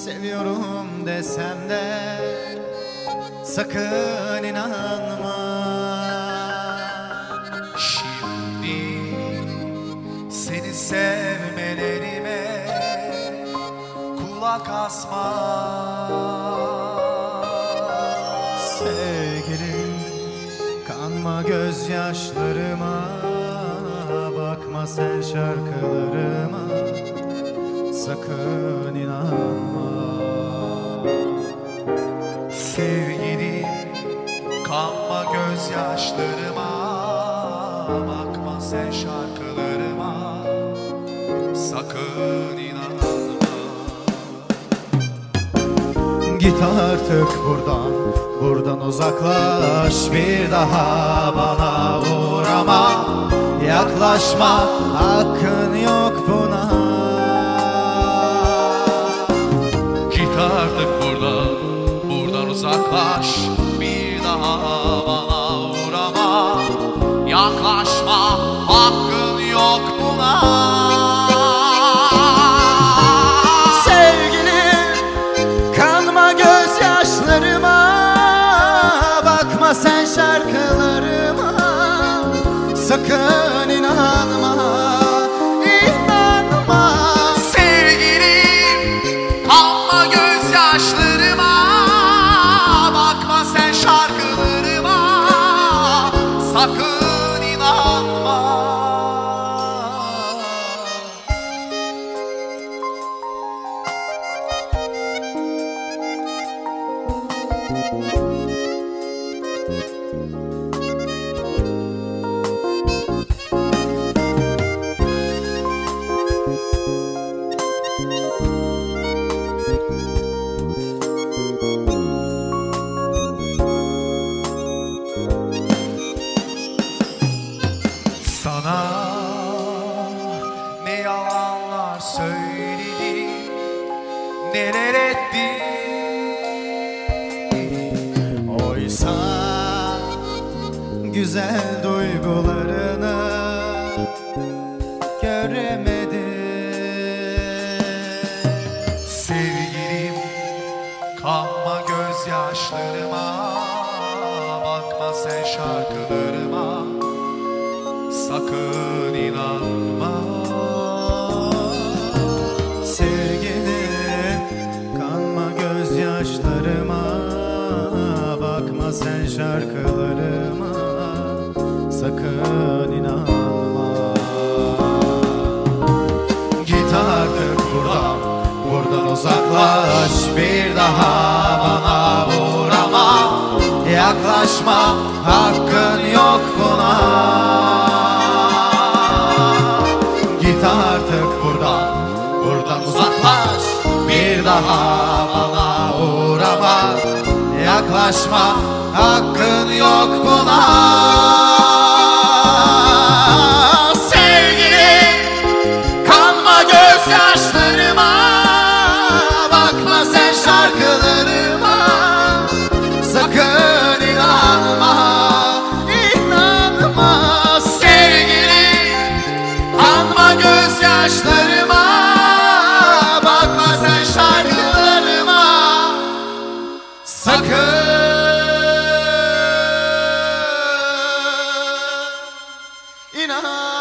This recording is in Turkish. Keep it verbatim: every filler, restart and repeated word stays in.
Seviyorum desem de sakın inanma. Şimdi seni sevmelerime kulak asma. Sevgilim, kanma gözyaşlarıma, bakma sen şarkılarıma, sakın inanma. Sevgilim, kanma gözyaşlarıma, bakma sen şarkılarıma, sakın inanma. Git artık buradan, buradan uzaklaş, bir daha bana uğrama. Yaklaşma, hakkın yok buna. Git artık buradan, buradan uzaklaş, bir daha bana uğrama. Yaklaşma, hakkın yok buna. Sen şarkılarıma sakın inanma, inanma. Sevgilim, kanma gözyaşlarıma, bakma sen şarkılarıma, sakın inanma. Sana ne yalanlar söyledim, neler ettim. Oysa güzel duygularını göremedim. Sevgilim, kanma gözyaşlarıma, bakma sen şarkılarıma, sakın inanma. Sevgilim, kanma gözyaşlarıma, bakma sen şarkılarıma, sakın inanma. Git artık buradan, buradan uzaklaş, bir daha bana uğrama. Yaklaşma, hakkın yok buna. Git artık buradan, buradan uzaklaş, bir daha bana uğrama. Yaklaşma, hakkın yok buna. Sevgilim, kanma gözyaşlarıma, bakma sen şarkılarıma, sakın inanma, inanma. Sevgilim, kanma gözyaşlarıma, bakma sen şarkılarıma, sakın inan.